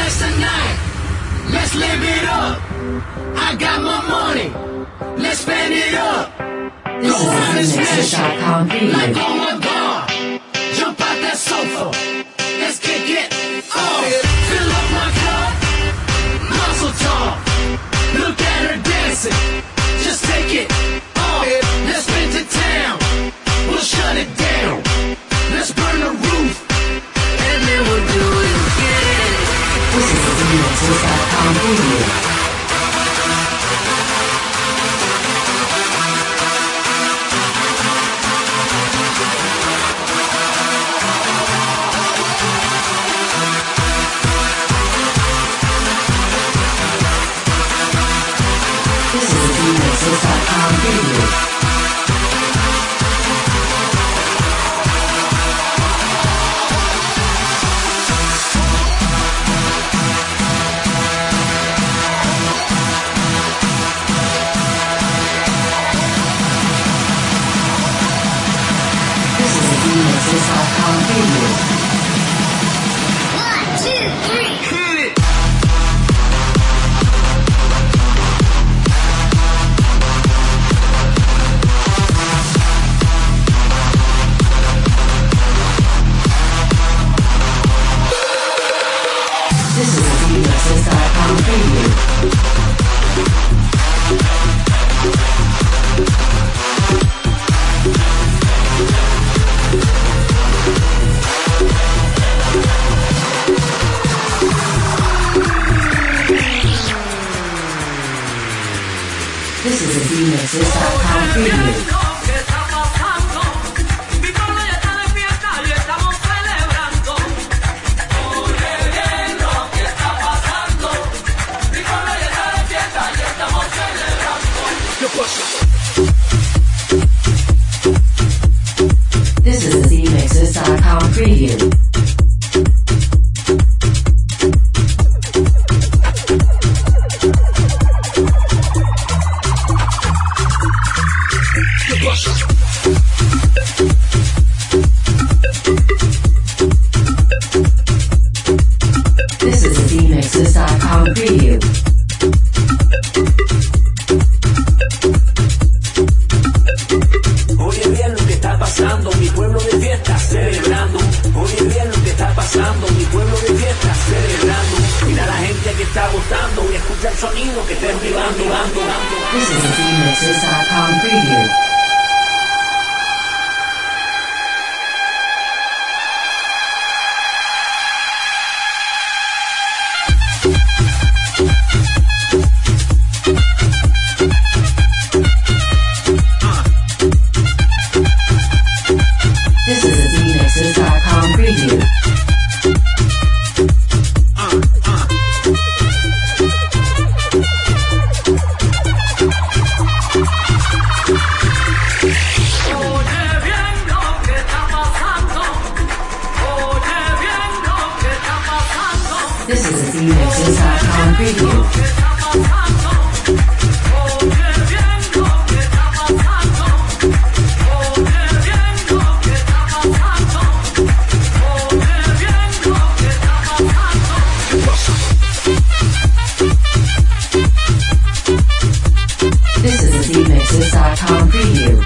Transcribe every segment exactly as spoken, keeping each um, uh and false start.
Tonight's the night. Let's live it up. I got my money. Let's spend it up. This Go on and smash it. Like oh my God. Jump out that sofa. Let's kick it off. Fill up my cup. Muscle talk. Look at her dancing. Just take it off. Let's spin to town. We'll shut it down. Let's burn the roof. And then we'll do it again. This is the remixes dot com preview. remixes dot com preview. remixes dot com preview. One, two, three, hit it! This is a remixes dot com preview. This is a remixes dot com preview. This is a remixes dot com preview. This is a remixes dot com preview. Oye bien lo que está pasando, mi pueblo de fiesta celebrando. Oye bien lo que está pasando, mi pueblo de fiesta celebrando. Mira a la gente que está gozando y escucha el sonido que está vibando, vibando, vibando. This is a remixes dot com preview. This is a remixes dot com preview. This is a remixes dot com preview. This is a remixes dot com preview.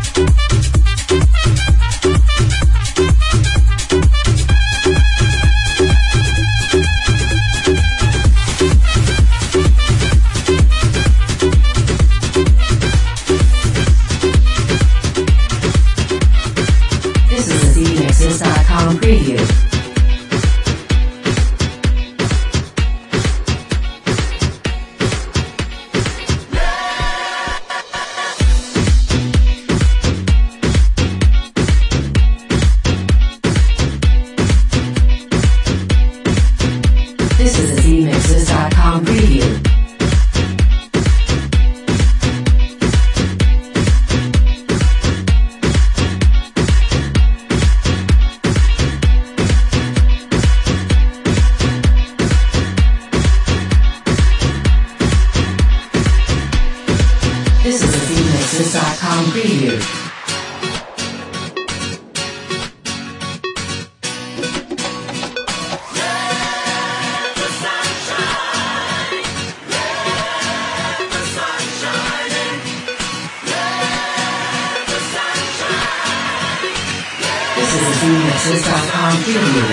Mixes dot com preview.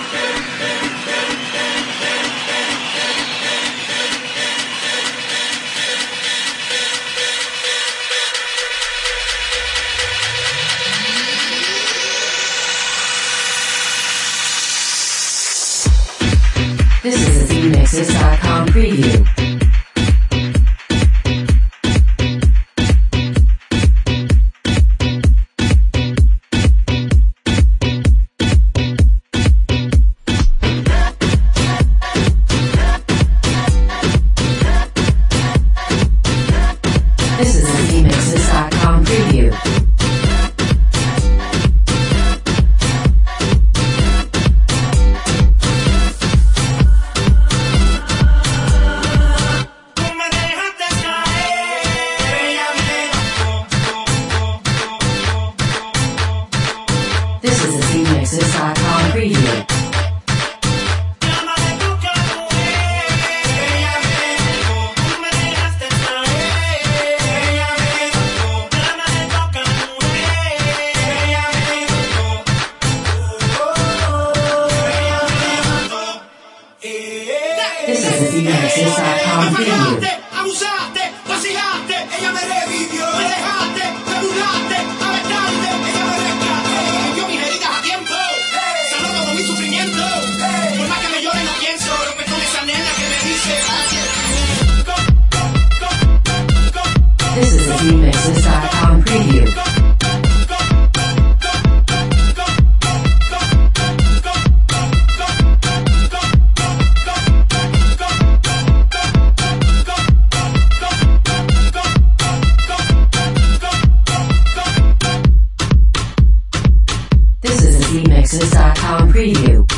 This is a Z Mixes dot com preview. This is a Z Mixes dot com preview. This is a Z Mixes dot com preview. This is a Z Mixes dot com preview. Abusaste, vacilaste, ella me revivió. Me dejaste, me burlaste, aventaste, ella me rescate. Yo mis heridas a tiempo, sanó todo mi sufrimiento. Por más que me llore no pienso, lo que con esa nena que me dice. This is a Z Mixes dot com preview. This is a Z Mixes dot com preview.